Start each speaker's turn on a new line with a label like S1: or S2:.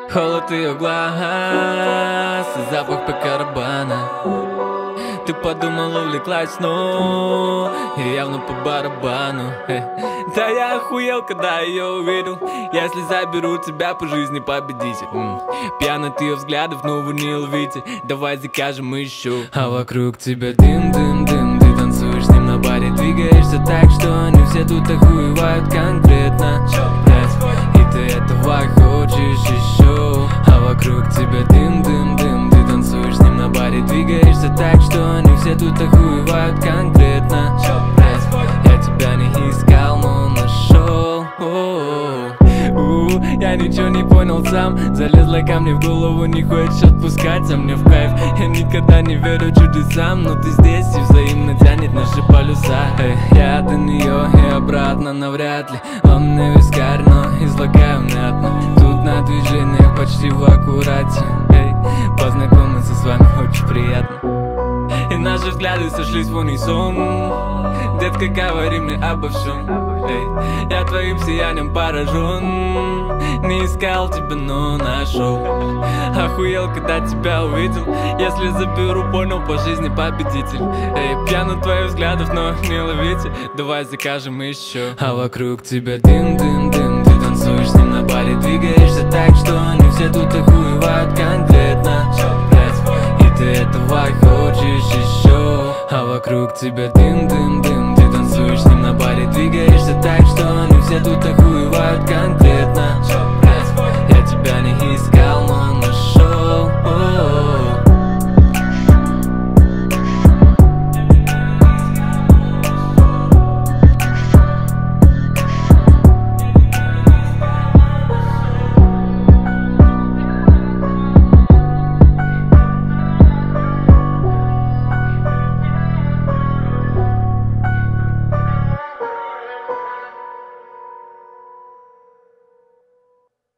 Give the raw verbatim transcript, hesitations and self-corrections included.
S1: Холод ее глаз и запах покарабана. Ты подумала, увлеклась, но и явно по барабану. Эй. Да я охуел, когда ее увидел. Если заберу тебя по жизни, победитель. М. Пьян от ее взглядов, но вы не ловите. Давай закажем еще. А вокруг тебя дым-дым-дым. Ты танцуешь с ним на баре, двигаешься так, что они все тут охуевают конкретно. И ты этого хочешь еще. А вокруг тебя дым-дым-дым. Ты танцуешь с ним на баре, двигаешься так, что они все тут охуевают конкретно. Я тебя не искал, но нашел. Я ничего не понял сам. Залезла ко мне в голову, не хочешь отпускать, а мне в кайф. Я никогда не верю чудесам, но ты здесь и взаимно тянет наши полюса. Эй, я до нее и обратно навряд ли. Ломный вискарь, но излагаю внятно. Тут на движениях почти в аккурате. Эй, познакомиться с вами очень приятно. И наши взгляды сошлись в унисон. Детка, говори мне обо всем. Эй, я твоим сиянием поражен. Не искал тебя, но нашел. Охуел, когда тебя увидел. Если заберу, понял, по жизни победитель. Эй, пьян от твоих взглядов, но не ловите. Давай закажем еще. А вокруг тебя дым-дым-дым. Ты танцуешь с ним на баре, двигаешься так, что они все тут охуевают конкретно. И ты этого хочешь еще. А вокруг тебя дым-дым-дым. Ты танцуешь с ним на баре, двигаешься так, что они все тут охуевают конкретно.